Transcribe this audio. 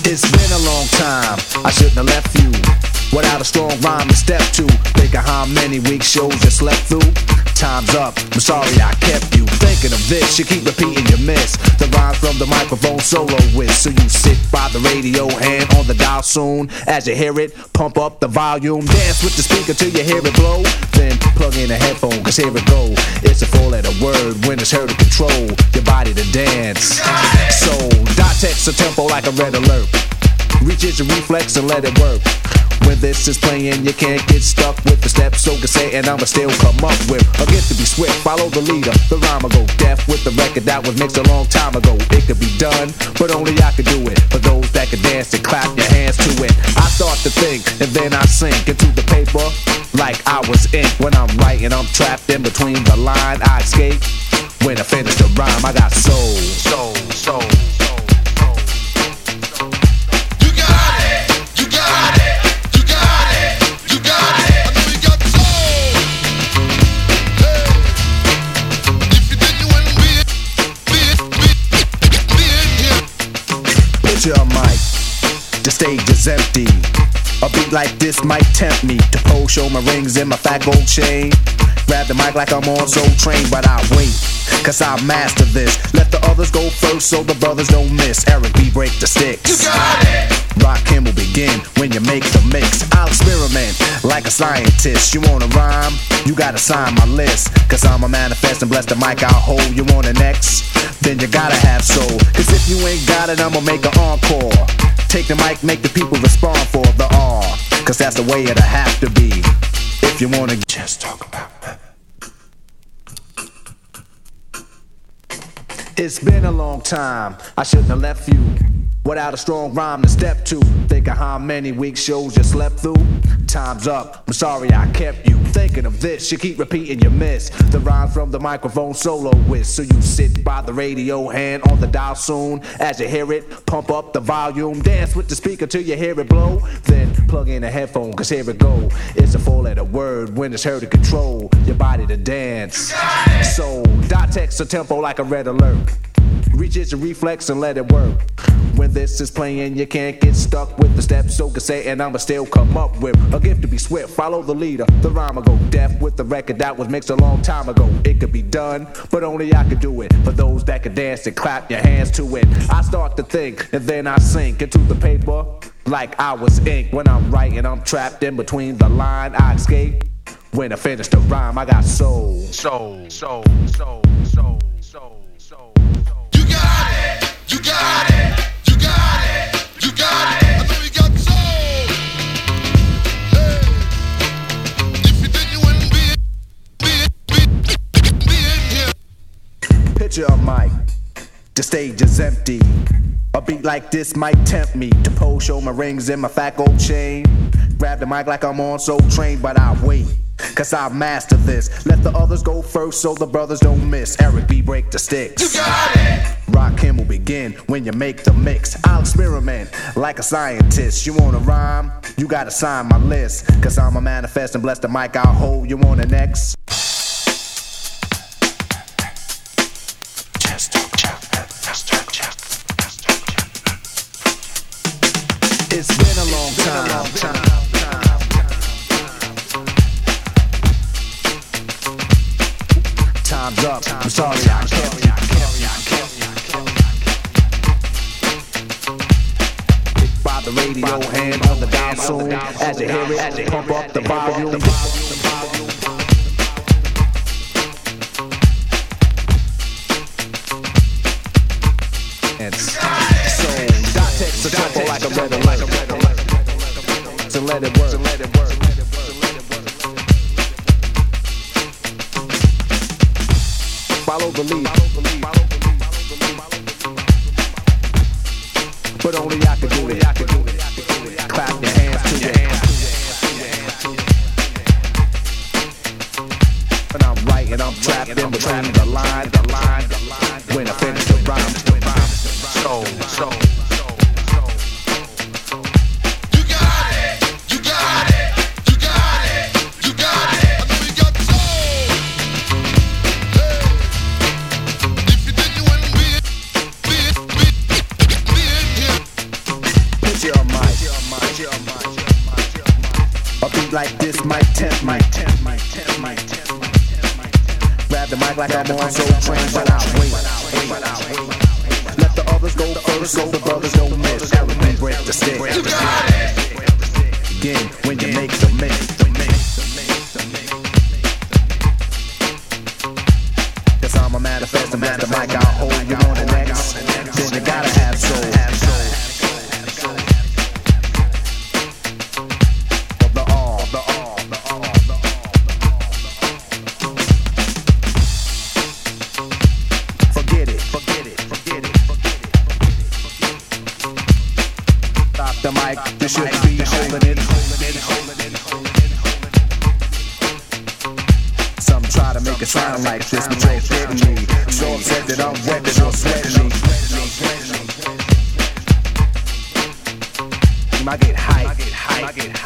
It's been a long time, I shouldn't have left you without a strong rhyme to step to. Think of how many weak shows you slept through. Time's up, I'm sorry I kept you thinking of this. You keep repeating you miss the rhymes from the microphone solo with. So you sit by the radio, hand on the dial soon. As you hear it, pump up the volume. Dance with the speaker till you hear it blow. Then plug in a headphone, cause here it go. It's a four-letter word when it's heard to control your body to dance. So dot text a tempo like a red alert. Reach your reflex and let it work. When this is playing, you can't get stuck with the steps. So can say, and I'ma still come up with a gift to be swift. Follow the leader, the rhyme will go deaf with the record that was mixed a long time ago. It could be done, but only I could do it. For those that can dance and clap your hands to it. I start to think, and then I sink into the paper like I was ink. When I'm writing, I'm trapped in between the line. I escape when I finish the rhyme. I got soul, soul, soul. Your mic, the stage is empty. A beat like this might tempt me to pose, show my rings and my fat gold chain. Grab the mic like I'm on Soul Train, but I wait, cause I master this. Let the others go first so the brothers don't miss. Eric B, break the sticks. You got it! Rock him will begin when you make the mix. I'll experiment like a scientist. You wanna rhyme? You gotta sign my list. Cause I'm a manifest and bless the mic I'll hold. You want an X? Then you gotta have soul. Cause if you ain't got it, I'ma make an encore. Take the mic, make the people respond for the R. Cause that's the way it'll have to be. If you wanna just talk about it. It's been a long time, I shouldn't have left you without a strong rhyme to step to. Think of how many weak shows you slept through. Time's up, I'm sorry I kept you thinking of this. You keep repeating you miss the rhymes from the microphone solo with. So you sit by the radio, hand on the dial soon. As you hear it, pump up the volume. Dance with the speaker till you hear it blow. Then plug in a headphone, cause here it go. It's a four-letter word when it's heard to control your body to dance. So dot text a tempo like a red alert. Reach your reflex and let it work. When this is playing, you can't get stuck with the steps. So can say, and I'ma still come up with a gift to be swift. Follow the leader, the rhyme will go deaf with the record that was mixed a long time ago. It could be done, but only I could do it. For those that can dance and clap your hands to it. I start to think, and then I sink into the paper like I was ink. When I'm writing, I'm trapped in between the line. I escape when I finish the rhyme. I got soul, soul, soul, soul, soul, soul, soul. You got it, you got it. You got it, you got it. I know you got soul. Hey, if you think you wouldn't be in here. Picture a mic, the stage is empty. A beat like this might tempt me to pose, show my rings and my fat gold chain. Grab the mic like I'm on Soul Train, but I wait. Cause I master this. Let the others go first so the brothers don't miss. Eric B, break the sticks. You got it! Rock him will begin when you make the mix. I'll experiment like a scientist. You wanna rhyme? You gotta sign my list. Cause I'm a manifest and bless the mic I'll hold. You want an X? It's been a long time. Time's up, I'm sorry I kept you. By the radio, hand on the dial soon. As you hear it, pump up the volume. And so, dot text a tempo like a red alert. So let it work. Follow the lead. But only I can do it. Clap your hands to it. When I'm writing, I'm trapped in between the line. When I finish the rhyme. So. Grab the mic like I'm on Soul Train, but I wait. Let the others go first, so the brothers don't miss. Everything break the stick. You got it. Again, when you make the mix. Cause I'm a manifest, and master mic, I'll hold you on the next. Then you gotta have soul. The mic, you should be holding it. Some try to make it sound like this, but you're kidding me. So upset that I'm wet that you're sweating me. You might get hype.